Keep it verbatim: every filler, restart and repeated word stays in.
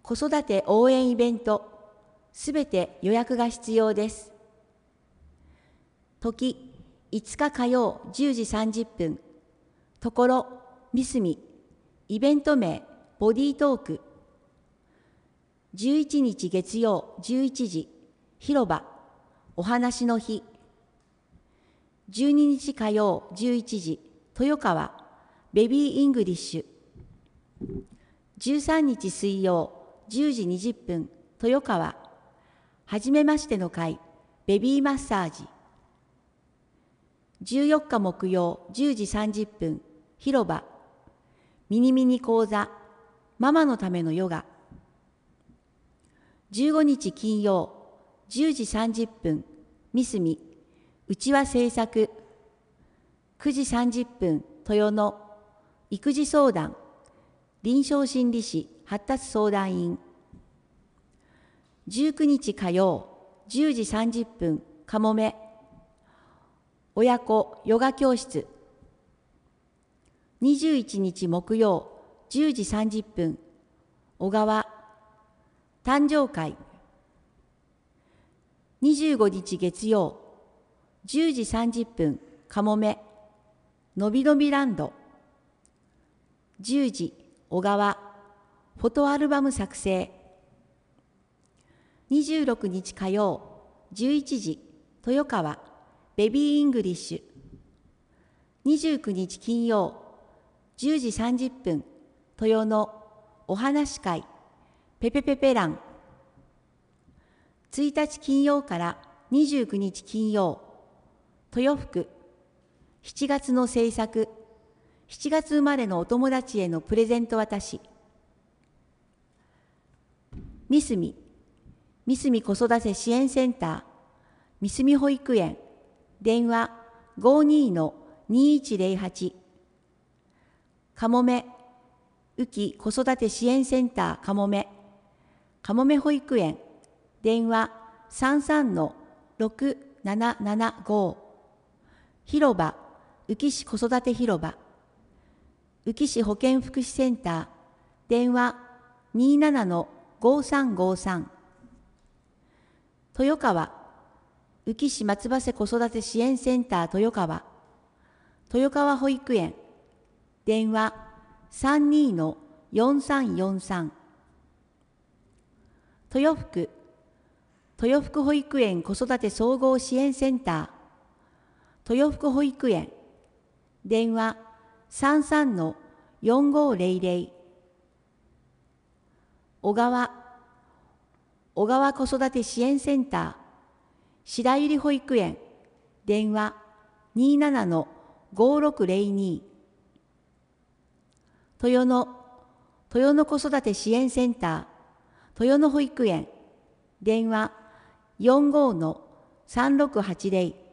子育て応援イベント、すべて予約が必要です。時、いつか火曜じゅうじさんじゅっぷん。ところ、三隅。イベント名、ボディートーク。じゅういちにち月曜じゅういちじ、広場、お話の日。じゅうににち火曜じゅういちじ、豊川、ベビーイングリッシュ。じゅうさんにち水曜じゅうじにじゅっぷん、豊川、はじめましての会、ベビーマッサージ。じゅうよっか木曜じゅうじさんじゅっぷん、広場、ミニミニ講座、ママのためのヨガ。じゅうごにち金曜じゅうじさんじゅっぷん、三隅、うちわ制作。くじさんじゅっぷん、豊野、育児相談、臨床心理士発達相談員。じゅうくにち火曜じゅうじさんじゅっぷん、かもめ、親子ヨガ教室。にじゅういちにち木曜じゅうじさんじゅっぷん、小川、誕生会。にじゅうごにち月曜じゅうじさんじゅっぷん、かもめ、のびのびランド。じゅうじ、小川、フォトアルバム作成。にじゅうろくにち火曜じゅういちじ、豊川、ベビーイングリッシュ。にじゅうくにち金曜じゅうじさんじゅっぷん、豊野、お話し会、ペペペペラン。ついたち金曜からにじゅうくにち金曜、豊福、しちがつの制作、しちがつ生まれのお友達へのプレゼント渡し。三隅、三隅子育て支援センター、三隅保育園、電話ごーにーのにーいちゼロはち。かもめ、うき子育て支援センターかもめ、かもめ保育園、電話さんさんのろくななななご。広場、宇城市子育て広場、宇城市保健福祉センター、電話にーななのごーさんごーさん。豊川、宇城市松葉瀬子育て支援センター豊川、豊川保育園、電話さんにーのよんさんよんさん。豊福、豊福保育園子育て総合支援センター、豊福保育園、電話さんさんのよんごーゼロゼロ。小川、小川子育て支援センター、白百合保育園、電話にーななのごーろくゼロに。豊野、豊野子育て支援センター、豊野保育園、電話よんごーのさんろくはちゼロ。